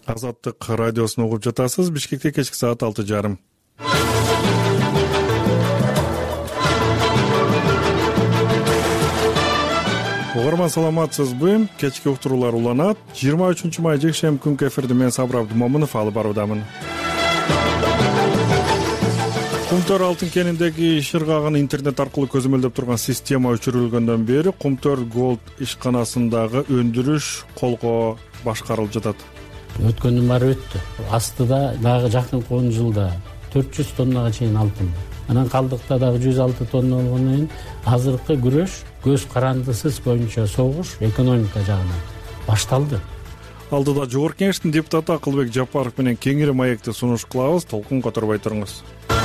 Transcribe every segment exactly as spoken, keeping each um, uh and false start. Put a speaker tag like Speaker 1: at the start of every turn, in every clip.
Speaker 1: Азаттык радиосун угуп жатасыз. Бишкекте кечки саат алты жарым. Угарман саламатсызбы? Кечки уктуруулар уланат. жыйырма үчүнчү май жекшемби күнкү эфирди мен Сабыр Абдумомунов алып баруудамын. Кумтөр алтын кениндеги шыргагын интернет аркылуу көзөмөлдөп турган система өчүрүлгөндөн бери Кумтөр Голд ишканасындагы өндүрүш колго башкарылып жатат.
Speaker 2: Өткөндүн баары өттү. Астыда дагы жакынкы он жылда төрт жүз тоннага чейин алтын. Анан калдыкта дагы жүз алты тонна болгондон кийин азыркы күрөш көз карандысыз боюнча согуш экономика жагынан башталды.
Speaker 1: Алдыда жогорку кеңештин депутаты Акылбек Жапаров менен кеңири маекти сунуш кылабыз. Толкун которбой туруңуз.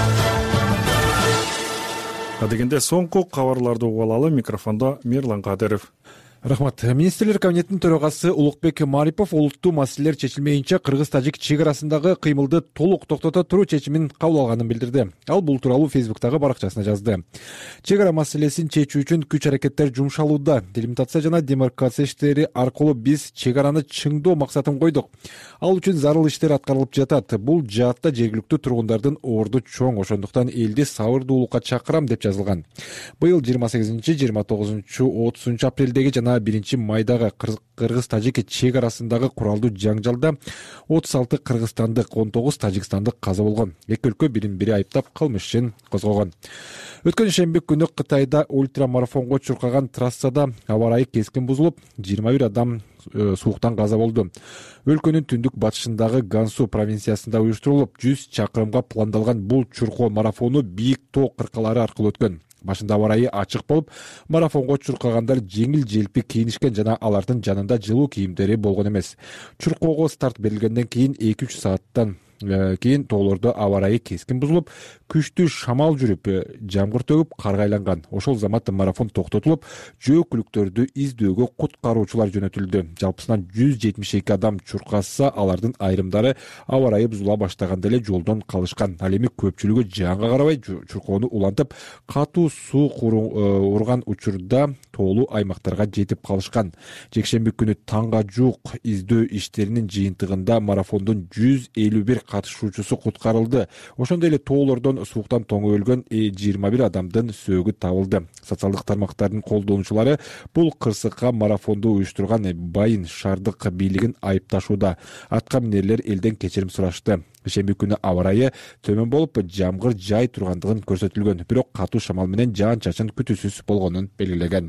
Speaker 1: Адегенде соңку кабарларды угуп алалы. Микрофондо Мирлан Кадыров.
Speaker 3: Рахмат. Министрлер кабинетинин төрагасы Улукбек Марипов олуттуу маселелер чечилмейинче кыргыз-тажик чек арасындагы кыймылды толук токтото туруу чечимин кабыл алганын билдирди. Ал бул тууралуу Фейсбуктагы баракчасына жазды. Чек ара маселесин чечүү үчүн күч аракеттер жумшалууда. Делимитация жана демаркация иштери аркылуу биз чек араны чыңдоо максатын койдук. Ал үчүн зарыл иштер аткарылып жатат. Бул жаатта жергиликтүү тургундардын орду чоң, ошондуктан элди сабырдуулукка чакырам деп жазылган. Быйыл жыйырма сегизинчи, жыйырма тогузунчу, отузунчу апрелдеги жана биринчи майдагы кыргыз-тажик чек арасындагы куралдуу жаңжалда отуз алты кыргызстандык, он тогуз тажикстандык каза болгон. Эки өлкө бирин-бири айыптап кылмыш ишин козгогон. Өткөн шемби күнү Кытайда ультрамарафонго чуркаган трассада аба ырайы кескин бузулуп, жыйырма бир адам сууктан каза болду. Өлкөнүн түндүк батышындагы Гансу провинциясында уюштурулуп, жүз чакырымга пландалган бул чуркоо марафону бийик тоо кыркалары аркылуу өткөн. Башында аба ырайы ачык болуп, марафонго чуркагандар жеңил желпи кийинишкен жана алардын жанында жылуу кийимдери болгон эмес. Чуркоого старт берилгенден кийин эки үч сааттан кийин тоолордо аба ырайы кескин бузулуп, күчтүү шамал жүрүп, жамгыр төгүп, карга айланган. Ошол замат марафон токтотулуп, жөөкүлүктөрдү издөөгө куткаруучулар жөнөтүлдү. Жалпысынан жүз жетимиш эки адам чуркаса, алардын айрымдары аба ырайы бузула баштаганда эле жолдон калышкан. Ал эми көпчүлүгү жанга карабай чуркоону улантып, катуу суу урган учурда тоолуу аймактарга жетип калышкан. Жекшемби күнү таңга жуук издөө иштеринин жыйынтыгында марафондун жүз элүү бир катышуучусу куткарылды. Ошондой эле тоолордон сууктан тоңо өлгөн жыйырма бир адамдын сөөгү табылды. Социалдык тармактардын колдонуучулары бул кырсыкка марафонду уюштурган Байын шаардык бийлигин айыпташууда. Атка минерлер элден кечирим сурашты. Шемби күнү аба ырайы төмөн болуп, жамгыр жай тургандыгын көрсөтүлгөн, бирок катуу шамал менен жаан-чачын күтүүсүз болгонун белгилеген.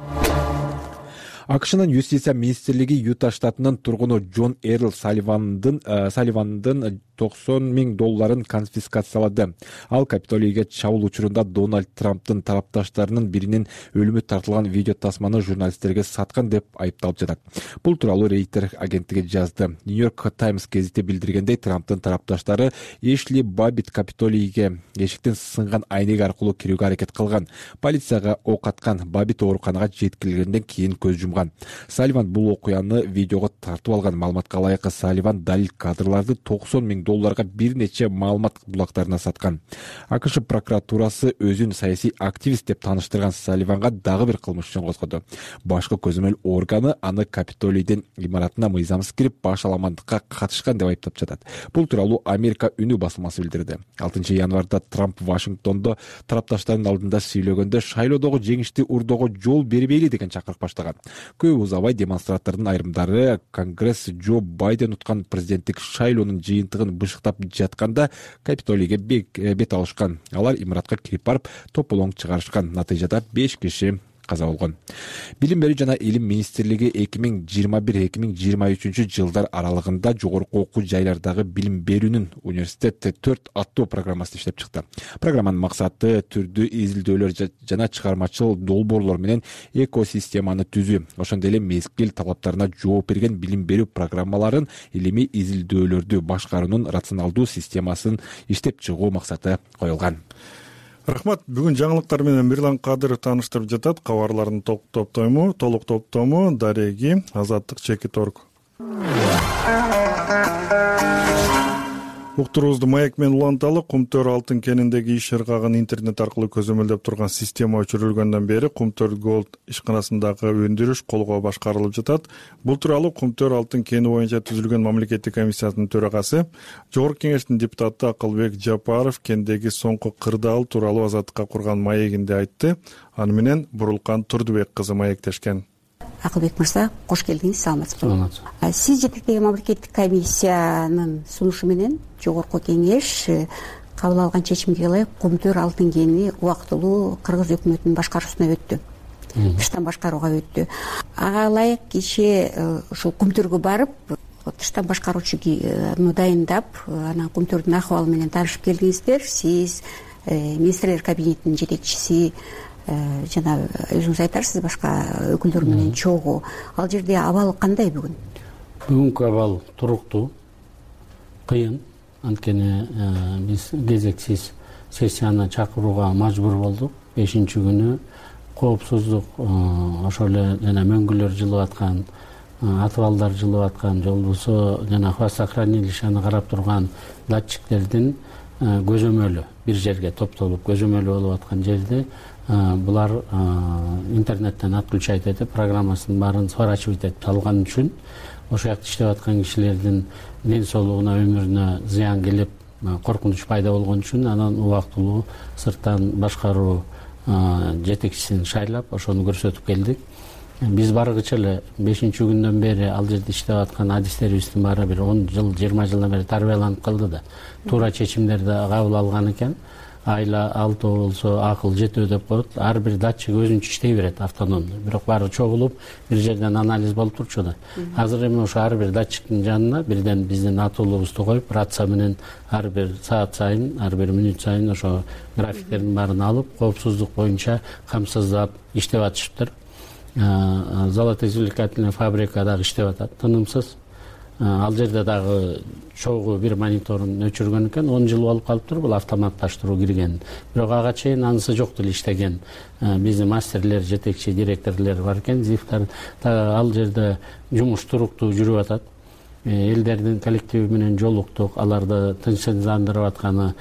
Speaker 3: АКШнын юстиция министрлиги Юта штатынын тургуну Джон Эрл Салливандын Салливандын токсон миң долларын конфискациялады. Ал Капитолийге чабуул учурунда Дональд Трамптын тарапташтарынын биринин өлүмү тартылган видео тасманы журналисттерге саткан деп айыпталып жатат. Бул тууралуу Рейтер агенттиги жазды. Нью-Йорк Таймс гезити билдиргендей, Трамптын тарапташтары Эшли Баббит Капитолийге эшиктен сынган айнек аркылуу кирүүгө аракет кылган. Полицияга ок аткан. Баббит ооруканага жеткирилгенден кийин көз жумган. Салливан бул окуяны видеого тартып алган. Маалыматка ылайык, Салливан далил кадрларды токсон миң долларга бир нече маалымат булактарына саткан. АКШ прокуратурасы өзүн саясий активист деп тааныштырган Салливанга дагы бир кылмыш үчүн козгоду. Башкы көзөмөл органы аны Капитолийдин имаратына мыйзамсыз кирип, баш аламандыкка катышкан деп айыптап жатат. Бул тууралуу Америка үнү басылмасы билдирди. алтынчы январда Трамп Вашингтондо тарапташтардын алдында сүйлөгөндө шайлоодогу жеңишти урдоого жол бербейли деген чакырык баштаган. Көп узабай демонстранттардын айрымдары Конгресс Джо Байден уткан президенттик шайлоонун жыйынтыгын бышыктап жатканда Капитолийге бет алышкан. Алар имаратка кирип барып, тополоң чыгарышкан. Натыйжада беш киши каза болгон. Билим берүү жана илим министрлиги эки миң жыйырма бир эки миң жыйырма үчүнчү жылдар аралыгында жогорку окуу жайлардагы билим берүүнүн университет төрт аттуу программасын иштеп чыкты. Программанын максаты түрдүү изилдөөлөр жана чыгармачыл долбоорлор менен экосистеманы түзүү. Ошондой эле мезгил талаптарына жооп берген билим берүү программаларын илимий изилдөөлөрдү башкаруунун рационалдуу системасын иштеп чыгуу максаты коюлган.
Speaker 1: Рахмат. Бүгүн жаңылыктар менен Мирлан Кадыров тааныштырып жатат. Кабарлардын толук топтому, толук топтому дареги Азаттык Чекит Орг. уктуруубузду маек менен уланталы. Кумтөр алтын кениндеги иш ыргагын интернет аркылуу көзөмөлдөп турган система өчүрүлгөндөн бери Кумтөр Голд ишканасындагы өндүрүш колго башкарылып жатат. Бул тууралуу Кумтөр алтын кени боюнча түзүлгөн мамлекеттик комиссиянын төрагасы, Жогорку кеңештин депутаты Акылбек Жапаров кендеги соңку кырдаал тууралуу Азаттыкка курган маегинде айтты. Аны менен Бурулкан Турдубек кызы маектешкен.
Speaker 4: Акылбек мырза, кош келдиңиз, саламатсызбы? Сиз жетектеген мамлекеттик комиссиянын сунушу менен Жогорку кеңеш кабыл алган чечимге ылайык Кумтөр алтын кени убактылуу Кыргыз өкмөтүнүн башкаруусуна өттү. Тыштан башкарууга өттү. Ага ылайык киши ушул Кумтөргө барып, тыштан башкаруучуну дайындап, анан Кумтөрдүн акыбалы менен таанышып келдиңиздер. Сиз министрлер кабинетинин жетекчиси, жана өзүңүз айтарсыз, башка өкүлдөр менен чогуу. Ал жерде абал кандай бүгүн?
Speaker 2: Бүгүнкү абал туруктуу, кыйын. Анткени биз кезексиз сессияны чакырууга мажбур болдук. Бешинчи күнү коопсуздук, ошол эле жана мөңгүлөр жылып аткан, атыбалдар жылып аткан, жолбосо жана хвостохранилищени карап турган датчиктердин көзөмөлү бир жерге топтолуп көзөмөлү болуп аткан жерде булар интернеттен отключать этип, программасынын баарын сворачивать этип салган үчүн ошол жакта иштеп аткан кишилердин ден соолугуна, өмүрүнө зыян келип, коркунуч пайда болгон үчүн анан убактылуу сырттан башкаруу жетекчисин шайлап, ошону көрсөтүп келдик. Биз баргыча эле бешинчи күндөн бери ал жерде иштеп аткан адистерибиздин баары бир он жыл, жыйырма жылдан бери тарбияланып калды да, туура чечимдерди кабыл алган экен. Айла алтоо болсо акыл жетөө деп коет. Ар бир датчик өзүнчө иштей берет автономдуу. Бирок баары чогулуп бир жерден анализ болуп турчу да. Азыр эми ошо ар бир датчиктин жанына бирден биздин атуулубузду коюп, рация менен ар бир саат сайын, ар бир мүнөт сайын ошо графиктердин баарын алып, коопсуздук боюнча камсыздап иштеп атышыптыр. Золотоизвлекательная фабрика дагы иштеп атат, тынымсыз. Ал жерде дагы чогуу бир мониторун өчүргөн экен. он жыл болуп калыптыр бул автоматташтыруу кирген. Бирок ага чейин анысы жок деле иштеген биздин мастерлер, жетекчи директорлор бар экен, зифтар. Ал жерде жумуш туруктуу жүрүп атат. Элдердин коллективи менен жолуктук, аларды тынчсыздандырып атканы,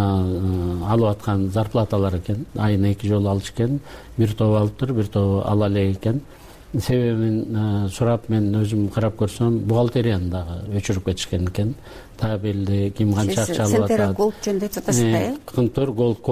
Speaker 2: алып аткан зарплаталар экен. Айына эки жолу алыш экен. Бир тобу алыптыр, бир тобу ала элек экен. Себебин сурап мен өзүм карап көрсөм, бухгалтерияны дагы өчүрүп кетишкен экен. Табелди ким канча акча алып атат.
Speaker 4: Центр Голд жөнүндө айтып атасыз да, э?
Speaker 2: Кумтөр Голд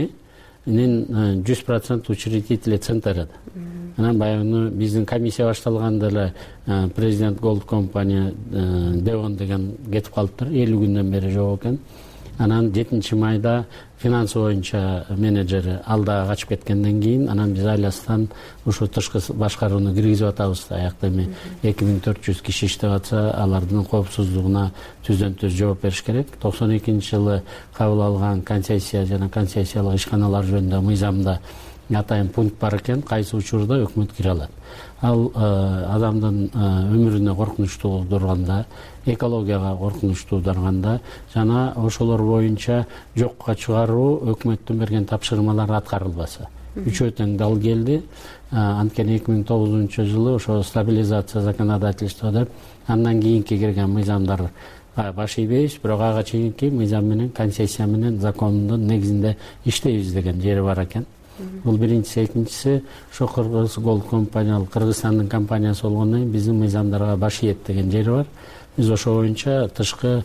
Speaker 2: компанинин жүз процент учредители центри. Анан баягы биздин комиссия башталганда эле президент Голд компания Девон деген кетип калыптыр. элүү күндөн бери жок экен. Анан жетинчи майда финанс боюнча менеджери ал дагы качып кеткенден кийин, анан биз айластан ушу тышкы башкарууну киргизип атабыз. Аякта эми эки миң төрт жүз киши иштеп атса, алардын коопсуздугуна түздөн түз жооп бериш керек. токсон экинчи жылы кабыл алган концессия жана концессиялык ишканалар жөнүндө мыйзамда атайын пункт бар экен, кайсы учурда өкмөт кире алат. Ал адамдын өмүрүнө коркунуч туудурганда, экологияга коркунуч туудурганда жана ошолор боюнча жокко чыгаруу өкмөттүн берген тапшырмалары аткарылбаса. Үчөө тең дал келди. Анткени эки миң тогузунчу жылы ошо стабилизация законодательства деп андан кийинки кирген мыйзамдар баш ийбейбиз, бирок ага чейинки мыйзам менен, концессия менен, закондун негизинде иштейбиз деген жери бар экен. Бул биринчиси, экинчиси ошо Кыргыз Голд компания, Кыргызстандын компаниясы болгондон кийин биздин мыйзамдарга баш ийет деген жери бар. Биз ошо боюнча тышкы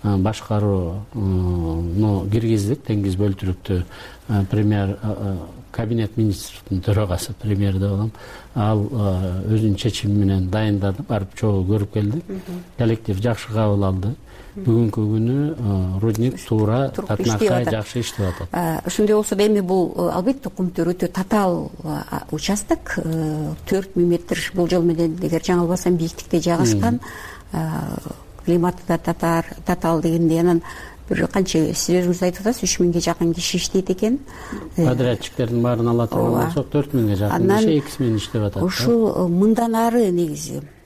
Speaker 2: башкарууну киргиздик, теңиз бөлтүрүктү премьер кабинет министрдин төрагасы, премьер деп алам. Ал өзүнүн чечими менен дайындады, барып чогуу көрүп келди. Коллектив жакшы кабыл алды. Бүгүнкү күнү рудник туура татнакай жакшы иштеп атат.
Speaker 4: Ошондой болсо да эми бул албетте Кумтөр өтө татаал участок, төрт миң метр болжол менен, эгер жаңылбасам, бийиктикте жайгашкан. Климаты да татаал дегенде, анан бир канча сиз өзүңүз айтып атасыз, үч миңге жакын киши иштейт экен.
Speaker 2: Подрядчиктердин баарын ала турган болсок, төрт миңге жакын киши экиси менен иштеп атат.
Speaker 4: Ушул мындан ары негизи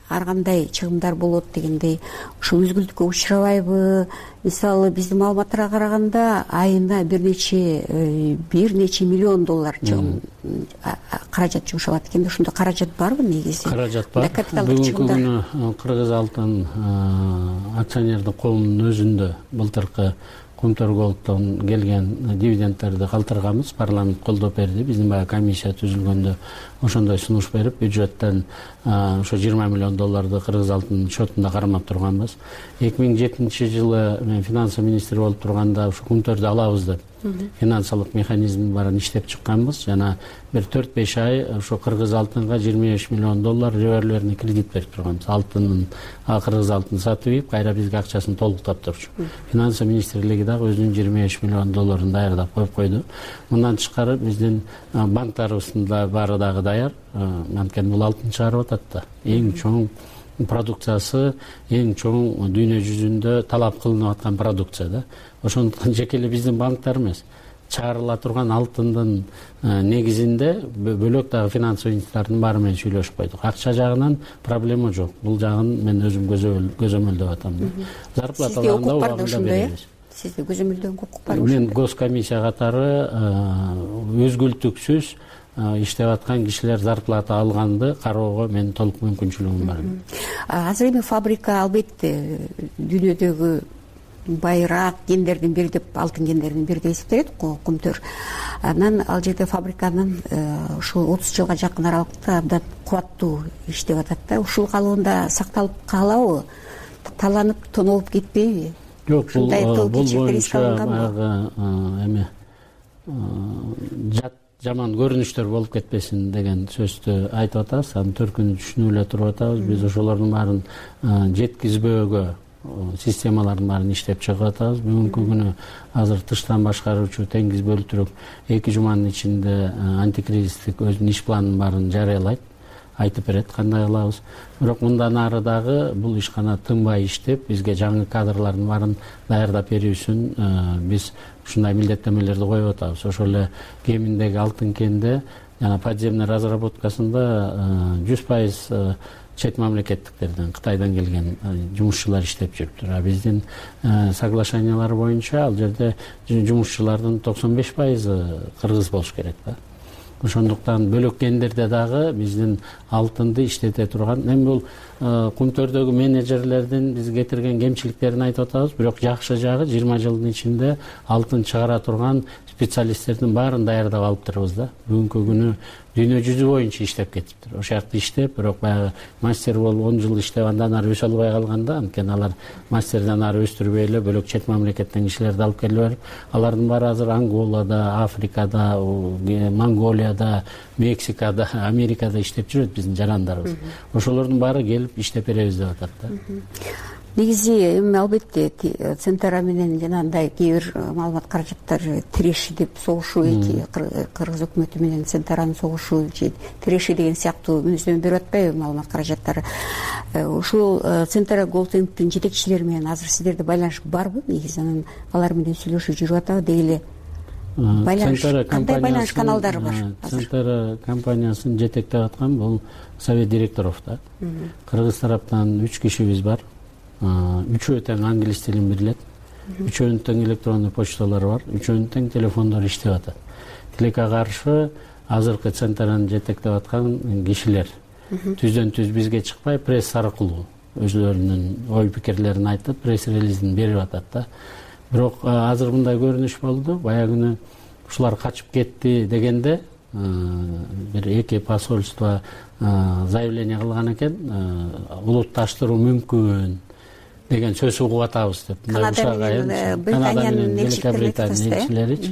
Speaker 4: ар кандай чыгымдар болот дегендей ушул үзгүлтүккө учурабайбы? Мисалы биздин маалыматтарга караганда айына бир нече бир нече миллион доллар чыгым каражат жумшалат экен. Ошондой каражат барбы негизи?
Speaker 2: Каражат бар. Бүгүнкү күнү Кыргыз Алтын акционердик коомунун өзүндө былтыркы Кумтөр Голдтон келген дивидендтерди калтырганбыз. Парламент колдоп берди. Биздин баягы комиссия түзүлгөндө ошондой сунуш берип, бюджеттен ошо жыйырма миллион долларды Кыргыз Алтын счетунда кармап турганбыз. эки миң жетинчи жылы мен финансы министри болуп турганда ошо Кумтөрдү алабыз деп финансылык механизм барын иштеп чыкканбыз. Жана бир төрт беш ай ошо Кыргыз Алтынга жыйырма беш миллион доллар револьверный кредит берип турганбыз. Алтынын Кыргыз Алтын сатып ийип, кайра бизге акчасын толуктап турчу. Финансы министрлиги дагы өзүнүн жыйырма беш миллион долларын даярдап коюп койду. Мындан тышкары биздин банктарыбыздын да баары дагы даяр. Анткени бул алтын чыгарып атат да. Эң чоң продукциясы, эң чоң дүйнө жүзүндө талап кылынып аткан продукция да. Ошондуктан жеке эле биздин банктар эмес, чыгарыла турган алтындын негизинде бөлөк дагы финансовый институттардын баары менен сүйлөшүп койдук. Акча жагынан проблема жок. Бул жагын мен өзүм көзөмөлдөп атам. Зарплаталарында убагында беребиз.
Speaker 4: Сизде көзөмөлдөгөн укук барбы?
Speaker 2: Мен госкомиссия катары өзгүлтүксүз иштеп аткан кишилер зарплата алганды кароого мен толук мүмкүнчүлүгүм бар.
Speaker 4: Азыр эми фабрика албетте дүйнөдөгү байыраак кендердин бири деп, алтын кендердин бири деп эсептелет го Кумтөр. Анан ал жерде фабриканын ушул отуз жылга жакын аралыкта абдан кубаттуу иштеп атат да. Ушул калыбында сакталып калабы? Таланып, тонолуп кетпейби?
Speaker 2: Жок, бул боюнча баягы эме жат жаман көрүнүштөр болуп кетпесин деген сөздү айтып атабыз. Анын төркүнүн түшүнүп эле туруп атабыз. Биз ошолордун баарын жеткизбөөгө системалардын баарын иштеп чыгып атабыз. Бүгүнкү күнү азыр тыштан башкаруучу Теңиз Бөлтүрөк эки жуманын ичинде антикризистик өзүнүн иш планын баарын жарыялайт, айтып берет кандай кылабыз. Бирок мындан ары дагы бул ишкана тынбай иштеп, бизге жаңы кадрлардын баарын даярдап берүү үчүн биз ушундай милдеттемелерди коюп атабыз. Ошол эле кеминдеги алтын кенде жана подземный разработкасында жүз пайыз чет мамлекеттиктерден, Кытайдан келген жумушчулар иштеп жүрүптүр. А биздин соглашениялар боюнча ал жерде жумушчулардын токсон беш пайызы кыргыз болуш керек да. Ошондуктан бөлөк кендерде дагы биздин алтынды иштете турган, эми бул Кумтөрдөгү менеджерлердин биз кетирген кемчиликтерин айтып атабыз. Бирок жакшы жагы жыйырма жылдын ичинде алтын чыгара турган специалисттердин баарын даярдап алыптырбыз да. Бүгүнкү күнү дүйнө жүзү боюнча иштеп кетиптир. Ошол жакта иштеп, бирок баягы мастер болуп он жыл иштеп андан ары өсө албай калганда, анткени алар мастерден ары өстүрбөй эле бөлөк чет мамлекеттен кишилерди алып келип берип, алардын баары азыр Анголада, Африкада, Монголияда, Мексикада, Америкада иштеп жүрөт биздин жарандарыбыз. Ошолордун баары келип иштеп беребиз деп атат да.
Speaker 4: Негизи эми албетте Центара менен жанагындай кээ бир маалымат каражаттар тиреши деп согушу, эки Кыргыз өкмөтү менен Центаранын согушу, тиреши деген сыяктуу мүнөздөмө берип атпайбы маалымат каражаттары. Ушул Центара Голдтингдин жетекчилери менен азыр сиздерде байланыш барбы? Негизи анан алар менен сүйлөшүү жүрүп атабы деги эле? Байланыш, кандай байланыш каналдары бар?
Speaker 2: Центара компаниясын жетектеп аткан бул совет директоров да. Кыргыз тараптан үч кишибиз бар. Үчөө тең англис тилин билет. Үчөөнүн тең электрондук почталары бар. Үчөөнүн тең телефондору иштеп атат. Тилекке каршы азыркы Центараны жетектеп аткан кишилер түздөн түз бизге чыкпай пресс аркылуу өзлөрүнүн ой пикирлерин айтып, пресс релиздин берип атат да. Бирок азыр мындай көрүнүш болду. Баягы ушулар качып кетти дегенде бир эки посольство заявление кылган экен, улутташтыруу мүмкүн деген сөз угуп атабыз деп.
Speaker 4: Канада менен
Speaker 2: Великобритания элчилеричи.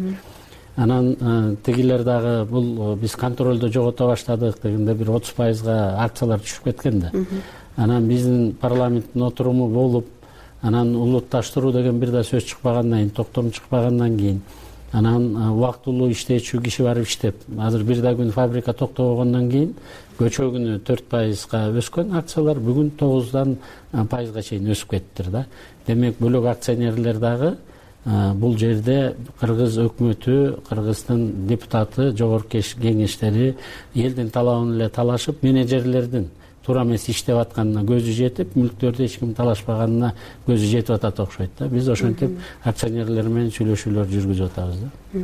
Speaker 2: Анан тигилер дагы бул биз контролдо жогото баштадык дегенде бир отуз пайызга акциялар түшүп кеткен да. Анан биздин парламенттин отуруму болуп, анан улутташтыруу деген бир да сөз чыкпагандан кийин, токтом чыкпагандан кийин, анан убактылуу иштечү киши барып иштеп, азыр бир да күн фабрика токтобогондон кийин көчө күнү төрт пайызга өскөн акциялар бүгүн тогуздан пайызга чейин өсүп кеттир да. Демек бөлөк акционерлер дагы бул жерде Кыргыз өкмөтү, Кыргыздын депутаты, жогорку кеңештери элдин талабын эле талашып, менеджерлердин туура эмес иштеп атканына көзү жетип, мүлктөрдү эч ким талашпаганына көзү жетип атат окшойт да. Биз ошентип акционерлер менен сүйлөшүүлөр жүргүзүп атабыз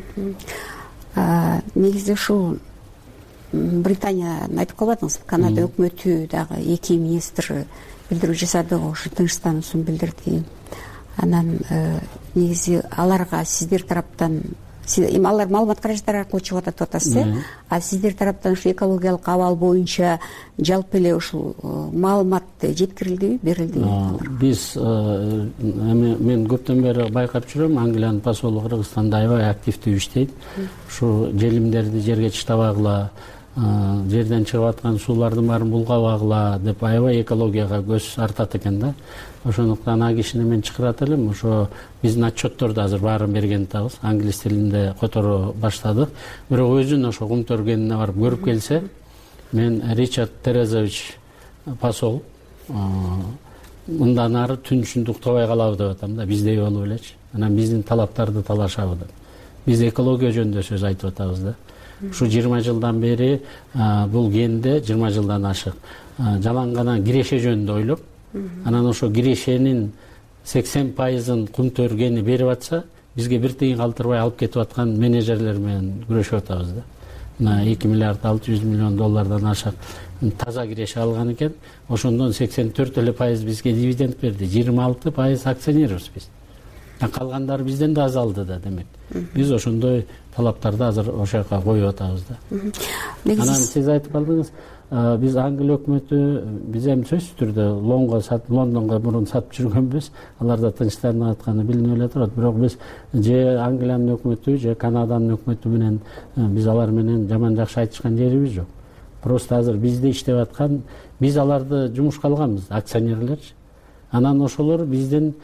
Speaker 4: да. Негизи ушул Британияны айтып калбадыңызбы? Канада өкмөтү дагы эки министр билдирүү жасады, ошо тынч стануусун билдирди. Анан негизи аларга сиздер тараптан эми алар маалымат каражаттары аркылуу чыгып атат деп атасыз, э? А сиздер тараптан ушу экологиялык абал боюнча жалпы эле ушул маалымат жеткирилдиби, берилдиби?
Speaker 2: Биз эми мен көптөн бери байкап жүрөм, Англиянын посолу Кыргызстанда аябай активдүү иштейт. Ушу желимдерди жерге чыштабагыла, жерден чыгып аткан суулардын баарын булгабагыла деп аябай экологияга көз артат экен да. Ошондуктан а кишини мен чакырат элем. Ошо биздин отчетторду азыр баарын берген атабыз. Англис тилинде которо баштадык. Бирок өзүн ошо кум төргенине барып көрүп келсе, мен Ричард Терезович посол мындан ары түн түшүндү уктабай калабы деп атам да, биздей болуп элечи. Анан биздин талаптарды талашабы деп. Биз экология жөнүндө сөз айтып атабыз да. Ушу жыйырма жылдан бери бул кенде жыйырма жылдан ашык жалаңгана киреше жөнүндө ойлоп, анан ошо кирешенин сексен пайызын кум төргени берип атса, бизге бир тыйын калтырбай алып кетип аткан менеджерлер менен күрөшүп атабыз да. Мына эки миллиард алты жүз миллион доллардан ашык таза киреше алган экен. Ошондон сексен төрт эле пайыз бизге дивиденд берди. жыйырма алты пайыз акционербиз биз. Калгандары бизден да аз алды да, демек. Биз ошондой талаптарды азыр ошол жака коюп атабыз да. Анан сиз айтып калдыңыз, биз Англия өкмөтү, биз эми сөзсүз түрдө Лондонго мурун сатып жүргөнбүз. Алар да тынчтанып атканы билинип эле турат. Бирок биз же Англиянын өкмөтү, же Канаданын өкмөтү менен биз алар менен жаман жакшы айтышкан жерибиз жок. Просто азыр бизде иштеп аткан, биз аларды жумушка алганбыз, акционерлерчи. Анан ошолор биздин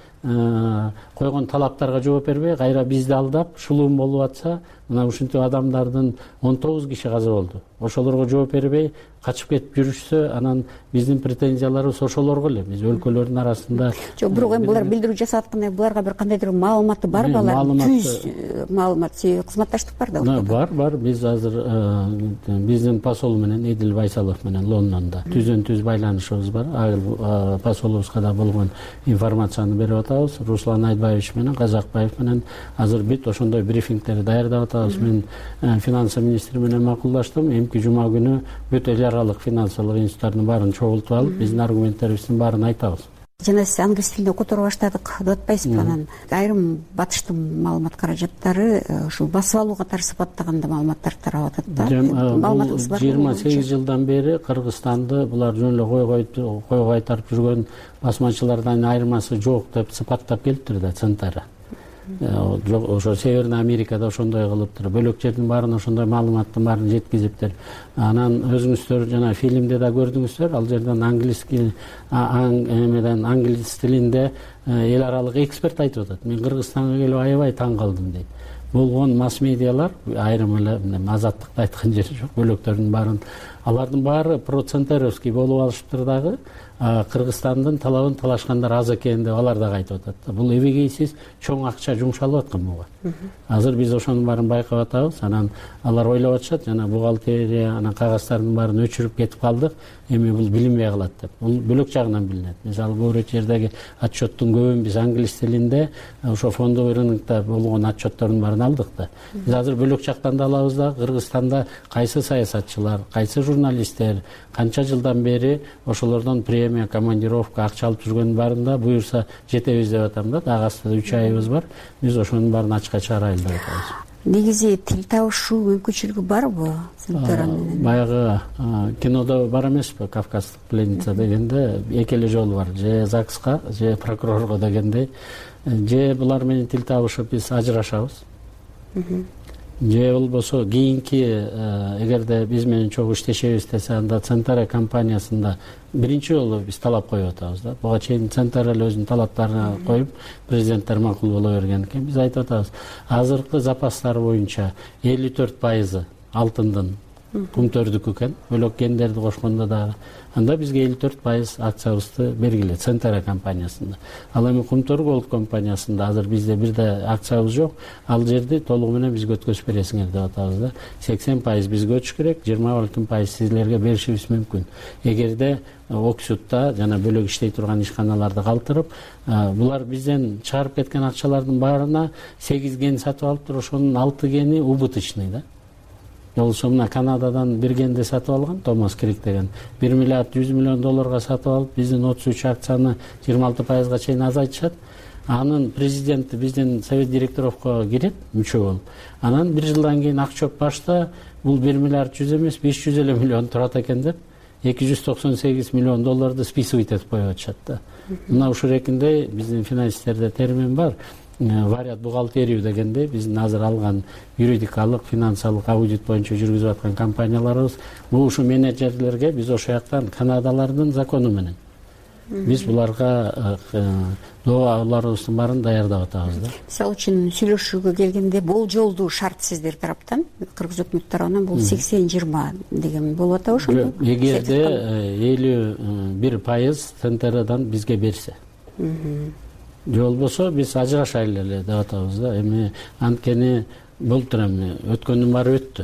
Speaker 2: койгон талаптарга жооп бербей, кайра бизди алдап, шулуун болуп атса, мына ушинтип адамдардын он тогуз киши каза болду. Ошолорго жооп бербей, качып кетип жүрүшсө, анан биздин претензияларыбыз ошолорго эле. Биз өлкөлөрдүн арасында
Speaker 4: жок, бирок эми булар билдирүү жасап атканда буларга бир кандайдыр маалыматы барбы? Алар түз маалымат, кызматташтык бар да?
Speaker 2: Бар, бар. Биз азыр биздин посол менен Эдил Байсалов менен Лондондо түзөн-түз байланышыбыз бар. Айыл посолубузга да болгон информацияны берип атабыз. Руслан Айдбаевич менен, Казакбаев менен азыр бүт ошондой брифингтерди даярдап атабыз. Мен финансы министри менен макулдаштым. Эмки жума күнү бүт эл аралык финансылык институттардын баарын чогултуп алып, биздин аргументтерибиздин баарын айтабыз.
Speaker 4: Жана сиз англис тилинде которо баштадык деп атпайсызбы? Анан айрым батыштын маалымат каражаттары ушул басып алуу катары сыпаттаганда маалыматтар тарап атат да. Маалыматыңыз бар?
Speaker 2: жыйырма сегиз жылдан бери Кыргызстанды булар жөн эле койго кайтарып жүргөн басмачылардан айырмасы жок деп сыпаттап келиптир да, центары. Ошо Северный Америкада ошондой кылыптыр. Бөлөк жердин баарын ошондой маалыматтын баарын жеткизиптир. Анан өзүңүздөр жана фильмде да көрдүңүздөр, ал жерден англиски эмеден англис тилинде эл аралык эксперт айтып атат. Мен Кыргызстанга келип аябай таң калдым дейт. Болгон масс медиалар айрым эле азаттыкты айткан жери жок, бөлөктөрдүн баарын, алардын баары процентеровский болуп алышыптыр дагы. Кыргызстандын талабын талашкандар аз экен деп алар дагы айтып атат. Бул эбегейсиз чоң акча жумшалып аткан буга. Азыр биз ошонун баарын байкап атабыз. Анан алар ойлоп атышат, жана бухгалтерия, анан кагаздардын баарын өчүрүп кетип калдык. Эми бул билинбей калат деп. Бул бөлөк жагынан билинет. Мисалы бул жердеги отчеттун көбүн биз англис тилинде ошо фондовый рынокто болгон отчеттордун баарын алдык да. Биз азыр бөлөк жактан да алабыз да. Кыргызстанда кайсы саясатчылар, кайсы журналисттер канча жылдан бери ошолордон премия, командировка, акча алып жүргөндүн баарында буюрса жетебиз деп атам да. Дагы астыда үч айыбыз бар. Биз ошонун баарын ачыкка чыгарайлы деп атабыз.
Speaker 4: Негизи тил табышуу мүмкүнчүлүгү барбы?
Speaker 2: Баягы кинодо бар эмеспи, Кавказдык пленница дегенде эки эле жол бар. Же ЗАГСка, же прокурорго дегендей. Же булар менен тил табышып биз ажырашабыз. Же болбосо кийинки эгерде биз менен чогуу иштешебиз десе, анда Центара компаниясында биринчи жолу биз талап коюп атабыз да. Буга чейин Центара эле өзүнүн талаптарын коюп, президенттер макул боло берген экен. Биз айтып атабыз, азыркы запастар боюнча элүү төрт пайызы алтындын кумтөрдүкү экен, бөлөк гендерди кошкондо дагы. Анда бизге элүү төрт пайыз акциябызды бергиле Центера компаниясында. Ал эми Кумтөр Голд компаниясында азыр бизде бир да акциябыз жок. Ал жерди толугу менен бизге өткөзүп бересиңер деп атабыз да. сексен пайыз бизге өтүш керек, жыйырма балким пайыз силерге беришибиз мүмкүн. Эгерде Оксютта жана бөлөк иштей турган ишканаларды калтырып, булар бизден чыгарып кеткен акчалардын баарына сегиз ген сатып алыптыр, ошонун алты гени убыточный да. Болсо мына Канададан бир генди сатып алган, Томас Крик деген бир миллиард жүз миллион долларга сатып алып, биздин отуз үч акцияны жыйырма алты пайызга чейин азайтышат. Анын президенти биздин совет директоровго кирет, мүчө болуп. Анан бир жылдан кийин Акчоп башта бул бир миллиард жүз эмес, беш жүз элүү миллион турат экен деп, эки жүз токсон сегиз миллион долларды списывать этип коюп атышат да. Мына ушул эркинде биздин финансисттерде термин бар. Вариат бухгалтерию дегенде биздин азыр алган юридикалык, финансылык аудит боюнча жүргүзүп аткан компанияларыбыз, бул ушу менеджерлерге биз ошол жактан Канадалардын закону менен биз буларга доолорубуздун баарын даярдап атабыз да.
Speaker 4: Мисалы үчүн сүйлөшүүгө келгенде болжолдуу шарт сиздер тараптан, кыргыз өкмөтү тарабынан бул сексен жыйырма деген болуп атабы ошондо?
Speaker 2: Эгерде элүү бир пайыз Центерадан бизге берсе. Же болбосо биз ажырашайлы эле деп атабыз да. Эми анткени болуптур, эми өткөндүн баары өттү.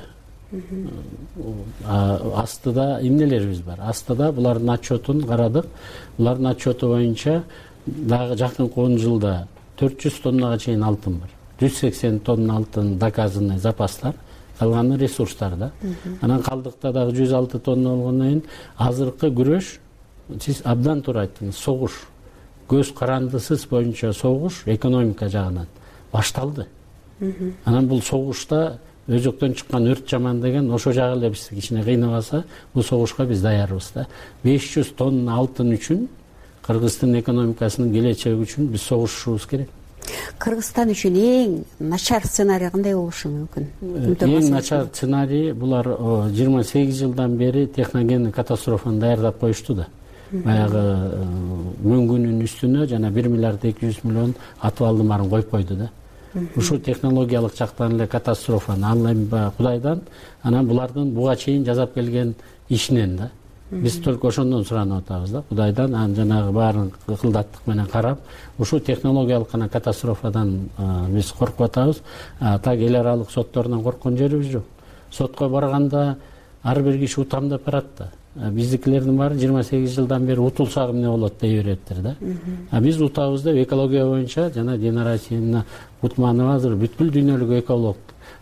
Speaker 2: Астыда эмнелерибиз бар? Астыда булардын отчетун карадык. Булардын отчету боюнча дагы жакынкы он жылда төрт жүз тоннага чейин алтын бар. жүз сексен тонна алтын доказанный запастар, калганы ресурстар да. Анан калдыкта дагы жүз алты тонна болгондон кийин азыркы күрөш, сиз абдан туура айттыңыз, согуш, көз карандысыз боюнча согуш экономика жагынан башталды. Анан бул согушта өзөктөн чыккан өрт жаман деген ошо жагы эле бизди кичине кыйнабаса, бул согушка биз даярбыз да. беш жүз тонна алтын үчүн, Кыргыздын экономикасынын келечеги үчүн биз согушушубуз керек.
Speaker 4: Кыргызстан үчүн эң начар сценарий кандай болушу мүмкүн?
Speaker 2: Эң начар сценарий булар жыйырма сегиз жылдан бери техногенный катастрофаны даярдап коюшту да. Баягы мөңгүнүн үстүнө жана бир миллиард эки жүз миллион атыбалдын баарын коюп койду да. Ушул технологиялык жактан эле катастрофаны ал эми Кудайдан, анан булардын буга чейин жасап келген ишинен да. Биз только ошондон суранып атабыз да. Кудайдан анан жанагы баарын ыкылдаттык менен карап, ушул технологиялык гана катастрофадан биз коркуп атабыз. Так эл аралык соттордон корккон жерибиз жок. Сотко барганда ар бир киши утамдап барат да. Биздикилердин баары жыйырма сегиз жылдан бери утулсак эмне болот дей береттир да. А биз утабыз деп экология боюнча жана Динара Асиевна Утманова азыр бүткүл дүйнөлүк эколог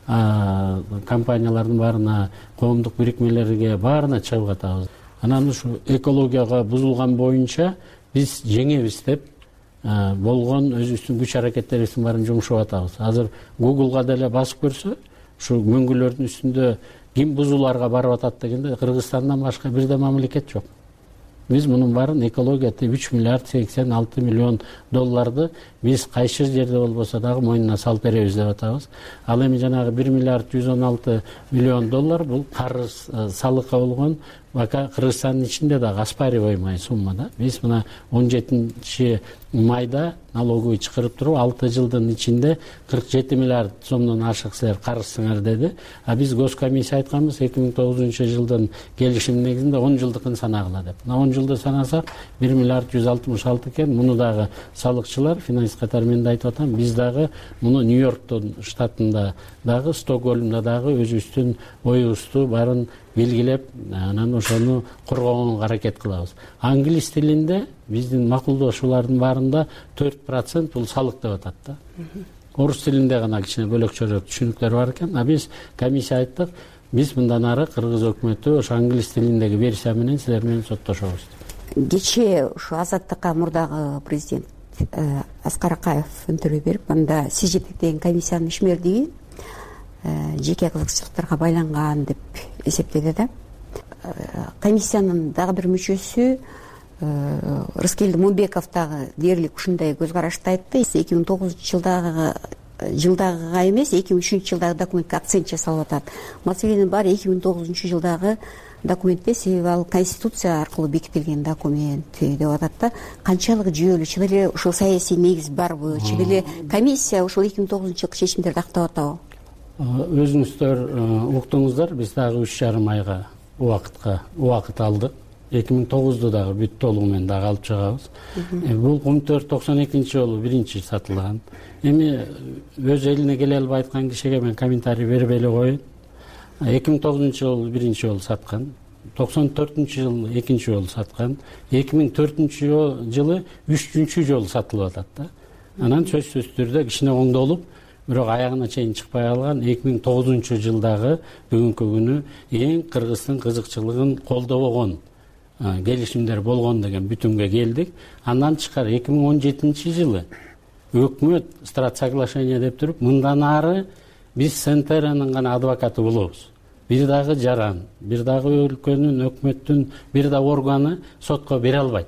Speaker 2: компаниялардын баарына, коомдук бирикмелерге баарына чыгып атабыз. Анан ушу экологияга бузулган боюнча биз жеңебиз деп болгон өзүбүздүн күч аракеттерибиздин баарын жумшап атабыз. Азыр Google'га деле басып көрсө, ушу мөңгүлөрдүн үстүндө ким бузууларга барып атат дегенде Кыргызстандан башка бир да мамлекет жок. Биз мунун баарын экологияда үч миллиард сексен алты миллион долларды биз кайсы жерде болбосо дагы мойнуна салып беребиз деп атабыз. Ал эми жанагы бир миллиард жүз он алты миллион доллар бул карыз салыкка болгон бака Кыргызстандын ичинде дагы оспариваемый сумма да. Биз мына он жетинчи майда налоговый чыгарып туруп алты жылдын ичинде кырк жети миллиард сомдон ашык силер карызсыңар деди. А биз госкомиссия айтканбыз эки миң тогузунчу жылдын келишимин негизинде он жылдыкын санагыла деп. Мына он жылды санасак бир миллиард жүз алтымыш алты экен. Муну дагы салыкчылар, финансист катары мен да айтып атам, биз дагы муну Нью-Йорктун штатында дагы, Стокгольмда дагы өзүбүздүн оюбузду баарын белгилеп, анан ошону коргогонго аракет кылабыз. Англис тилинде биздин макулдашуулардын баарында төрт процент бул салык деп атат да. Орус тилинде гана кичине бөлөкчөрөөк түшүнүктөр бар экен. А биз комиссия айттык, биз мындан ары Кыргыз өкмөтү ошо англис тилиндеги версия менен силер менен соттошобуз.
Speaker 4: Кечээ ушу Азаттыкка мурдагы президент Аскар Акаев интервью берип, анда сиз жетектеген комиссиянын ишмердиги жеке кызыкчылыктарга байланган деп эсептеди да. Комиссиянын дагы бир мүчөсү Рыскелди Момбеков дагы дээрлик ушундай көз карашты айтты. эки миң тогузунчу жылдагы жылдагыга эмес, эки миң үчүнчү жылдагы документке акцент жасалып атат. Маселенин баары эки миң тогузунчу жылдагы документте, себеби ал конституция аркылуу бекитилген документ деп атат да. Канчалык жүйөлүү, чын эле ушул саясий негиз барбы, чын эле комиссия ушул эки миң тогузунчу жылкы чечимдерди актап атабы?
Speaker 2: өзүңүздөр уктуңуздар, биз дагы үч жарым айга убакытка убакыт алдык. эки миң тогузду дагы бүт толугу менен дагы алып чыгабыз. Бул кумтөр токсон экинчи жолу биринчи сатылган. Эми өз элине келе албай айткан кишиге мен комментарий бербей эле коеюн. эки миң тогузунчу жылы биринчи жолу саткан, токсон төртүнчү жылы экинчи жолу саткан, эки миң төртүнчү жылы үчүнчү жолу сатылып атат да. Анан сөзсүз түрдө кичине оңдолуп, бирок аягына чейин чыкпай калган эки миң тогузунчу жылдагы бүгүнкү күнү эң Кыргыздын кызыкчылыгын колдобогон келишимдер болгон деген бүтүмгө келдик. Андан тышкары эки миң он жетинчи жылы өкмөт страт соглашение деп туруп, мындан ары биз Сентеранын гана адвокаты болобуз. Бир дагы жаран, бир дагы өлкөнүн, өкмөттүн бир да органы сотко бере албайт.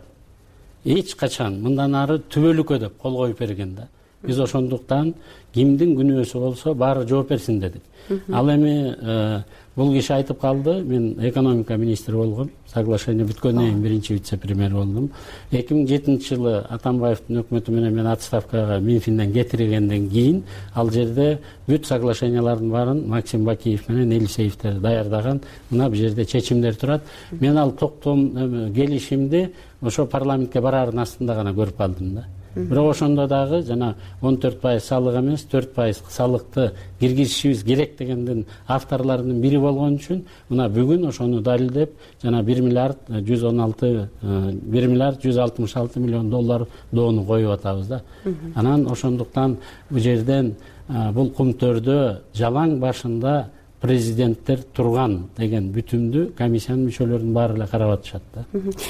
Speaker 2: Эч качан мындан ары түбөлүккө деп кол коюп берген да. Биз ошондуктан кимдин күнөөсү болсо баары жооп берсин дедик. Ал эми бул киши айтып калды, мен экономика министри болгом, соглашение бүткөндөн кийин биринчи вице-премьер болдум. эки миң жетинчи жылы Атамбаевдин өкмөтү менен мен отставкага Минфинден кетирилгенден кийин ал жерде бүт соглашениялардын баарын Максим Бакиев менен Элисеевдер даярдаган. Мына бул жерде чечимдер турат. Мен ал токтом келишимди ошо парламентке бараардын астында гана көрүп калдым да. Бирок ошондо дагы жана он төрт пайыз салык эмес, төрт пайыз салыкты киргизишибиз керек дегендин авторлорунун бири болгон үчүн мына бүгүн ошону далилдеп жана бир миллиард жүз он алты бир миллиард жүз алтымыш алты миллион доллар доону коюп атабыз да. Анан ошондуктан бул жерден бул кумтөрдө жалаң башында президенттер турган деген бүтүмдү комиссиянын мүчөлөрүнүн баары эле карап атышат да.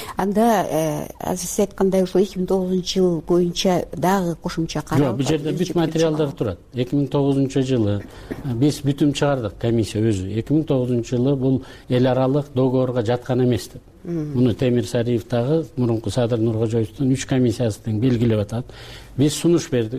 Speaker 4: Анда азыр сиз айткандай ушул эки миң тогузунчу жыл боюнча дагы кошумча кароо.
Speaker 2: Жок, бул жерде бүт материалдар турат. эки миң тогузунчу жылы биз бүтүм чыгардык, комиссия өзү. эки миң тогузунчу жылы бул эл аралык договорго жаткан эмес деп. Муну Темир Сариев дагы мурунку Садыр Нуркожоевдун үч комиссиясы тең белгилеп атат. Биз сунуш бердик.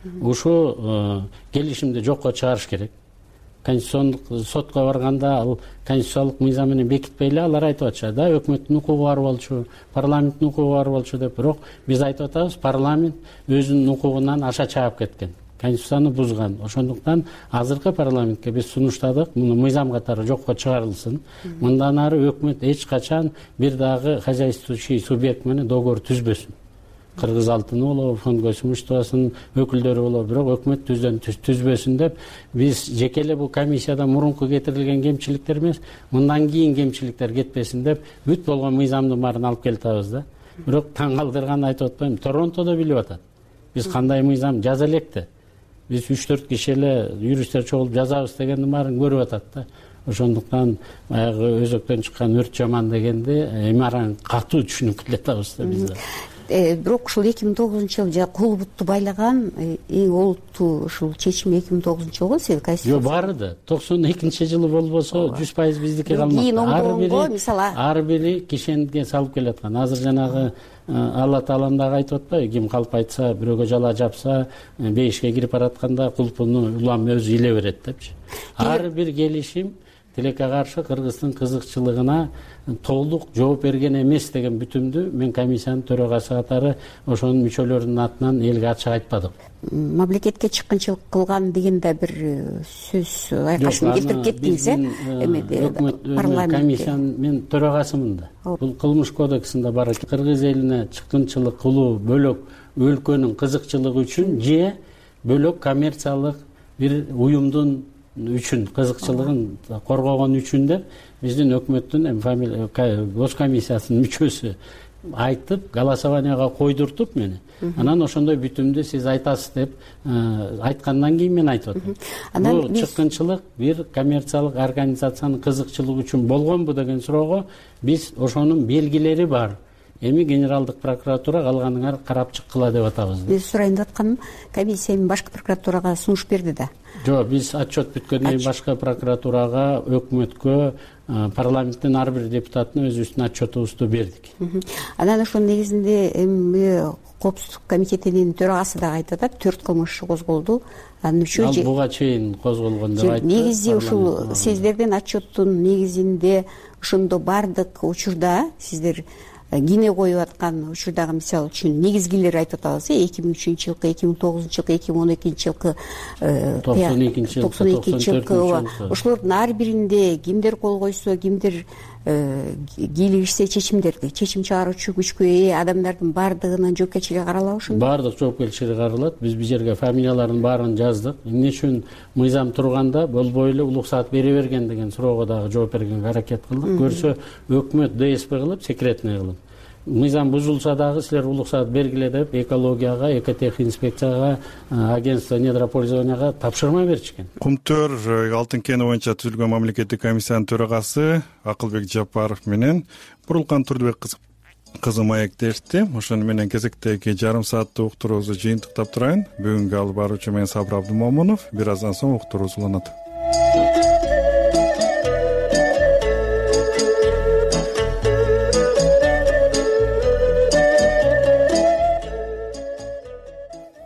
Speaker 2: Ушул келишимди жокко чыгарыш керек. Конституциондук сотко барганда ал конституциялык мыйзам менен бекитпей эле алар айтып атышат да, өкмөттүн укугу бар болчу, парламенттин укугу бар болчу деп. Бирок биз айтып атабыз, парламент өзүнүн укугунан аша чаап кеткен, конституцияны бузган. Ошондуктан азыркы парламентке биз сунуштадык, муну мыйзам катары жокко чыгарылсын. Мындан ары өкмөт эч качан бир дагы хозяйствующий субъект менен договор түзбөсүн. Кыргыз алтыны болобу, фонд госимуществосунун өкүлдөрү болобу, бирок өкмөт түздөн түзбөсүн деп биз жеке эле бул комиссияда мурунку кетирилген кемчиликтер эмес, мындан кийин кемчиликтер кетпесин деп бүт болгон мыйзамдын баарын алып келатабыз да. Бирок таң калтырганды айтып атпайм, Торонтодо билип атат. Биз кандай мыйзам жаза элек да. Биз үч төрт киши эле юристтер чогулуп жазабыз дегендин баарын көрүп атат да. Ошондуктан баягы өзөктөн чыккан өрт жаман дегенди эми араң катуу түшүнүп келатабыз да биз да.
Speaker 4: Бирок ушул эки миң тогузунчу жылы кол бутtu байлаган эң олуттуу ушул чечим эки миң тогузунчу жылы сиз конституция.
Speaker 2: Жок, баары да. токсон экинчи жылы болбосо жүз пайыз биздики калмак. Ар бири ар бири кишенге салып келаткан. Азыр жанагы Алла Таалам дагы айтып атпайбы, ким калп айтса, бирөөгө жала жапса, бейишке кирип баратканда кулпуну улам өзү иле берет депчи. Ар бир келишим тилекке каршы Кыргыздын кызыкчылыгына толук жооп берген эмес деген бүтүмдү мен комиссиянын төрагасы катары ошонун мүчөлөрүнүн атынан элге ачык айтпадык.
Speaker 4: Мамлекетке чыккынчылык кылган деген да бир сөз айкашын келтирип кеттиңиз, э? Эмеде парламентте.
Speaker 2: Комиссиянын мен төрагасымын да. Бул кылмыш кодексинде бар. Кыргыз элине чыккынчылык кылуу бөлөк өлкөнүн кызыкчылыгы үчүн же бөлөк коммерциялык бир уюмдун үчүн кызыкчылыгын коргогон үчүн деп биздин өкмөттүн госкомиссиясынын мүчөсү айтып, голосованияга койдуртуп мени. Анан ошондой бүтүмдү сиз айтасыз деп айткандан кийин мен айтып атам. Бул чыккынчылык бир коммерциялык организациянын кызыкчылыгы үчүн болгонбу деген суроого биз ошонун белгилери бар. Эми генералдык прокуратура калганыңар карап чыккыла деп атабыз.
Speaker 4: Биз сурайын деп атканым, комиссия башкы прокуратурага сунуш берди да.
Speaker 2: Жок, биз отчет бүткөндөн кийин башкы прокуратурага, өкмөткө, парламенттин ар бир депутатына өзүбүздүн отчетубузду бердик.
Speaker 4: Анан ошонун негизинде эми коопсуздук комитетинин төрагасы дагы айтып атат, төрт кылмыш козголду. Анын үчөө
Speaker 2: ал буга чейин козголгон деп айтты.
Speaker 4: Негизи ушул сиздердин отчеттун негизинде ошондо бардык учурда сиздер кийине коюп аткан учурдагы мисалы үчүн негизгилер айтып атабыз э эки миң үчүнчү жылкы эки миң тогузунчу жылкы эки миң он экинчи жылкы
Speaker 2: токсон экинчи жылкы
Speaker 4: токсон экинчи жылкы ооба ошолордун ар биринде кимдер кол койсо кимдер кийлигишсе чечимдерди чечим чыгаруучу күчкө ээ адамдардын баардыгынын жоопкерчилиги каралабы ошондо
Speaker 2: баардык жоопкерчилиги каралат. Биз бул жерге фамилиялардын баарын жаздык. Эмне үчүн мыйзам турганда болбой эле уруксаат бере берген деген суроого дагы жооп бергенге аракет кылдык. Көрсө өкмөт ДСП кылып, секретный кылып. Мыйзам бузулса дагы силер уруксаат бергиле деп экологияга, экотех инспекцияга, агентство недропользованияга тапшырма беришкен.
Speaker 1: Кумтөр алтын кени боюнча түзүлгөн мамлекеттик комиссиянын төрагасы Акылбек Жапаров менен Бурулкан Турдубек кызы маектешти. Ошону менен кезектеги жарым сааттык уктуруубузду жыйынтыктап турайын. Бүгүнкү алып баруучу мен Сабыр Абдымомунов. Бир аздан соң уктуруубуз уланат.